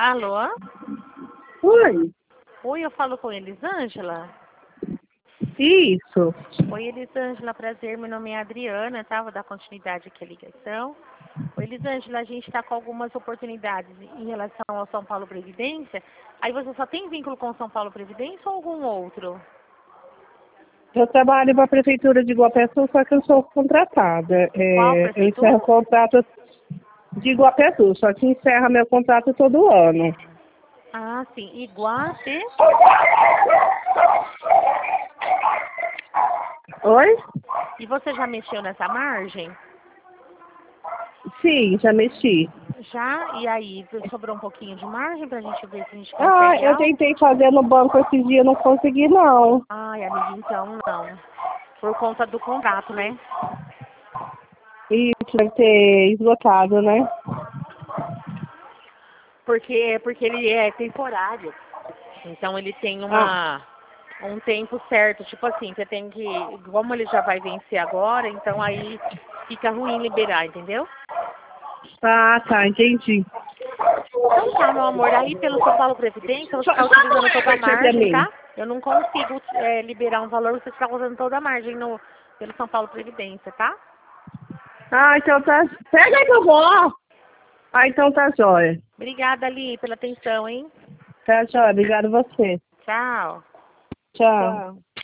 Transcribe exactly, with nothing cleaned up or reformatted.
Alô? Oi, Oi, eu falo com Elisângela? isso. Oi, Elisângela, prazer, meu nome é Adriana, tá? Vou dar continuidade aqui à ligação. Oi, Elisângela, a gente está com algumas oportunidades em relação ao São Paulo Previdência. Aí você só tem vínculo com o São Paulo Previdência ou algum outro? Eu trabalho para a Prefeitura de Iguapeçu, só que eu sou contratada. Qual É, eu prefeitura? encerro o contrato de Iguapeçu, só que encerra meu contrato todo ano. Ah, sim, Iguape. Oi? E você já mexeu nessa margem? Sim, já mexi. Já? E aí, sobrou um pouquinho de margem pra gente ver se a gente Ah, consegue eu algo? tentei fazer no banco esse dia, não consegui não. Ai, amiga, então não. Por conta do contrato, né? Isso deve ter esgotado, né? Porque, porque ele é temporário. Então ele tem Ah, uma um tempo certo. Tipo assim, você tem que. Como ele já vai vencer agora, então aí fica ruim liberar, entendeu? ah tá, entendi. Então tá, meu amor. Aí pelo São Paulo Previdência, eu vou Só, ficar só utilizando não é toda a pra margem, mim. tá? Eu não consigo é, liberar um valor, você ficar usando toda a margem no, pelo São Paulo Previdência, tá? Ah, então tá. Pega aí que eu vou. Ah, então tá jóia. Obrigada, Ali, pela atenção, hein? Tá jóia, obrigado a você. Tchau. Tchau.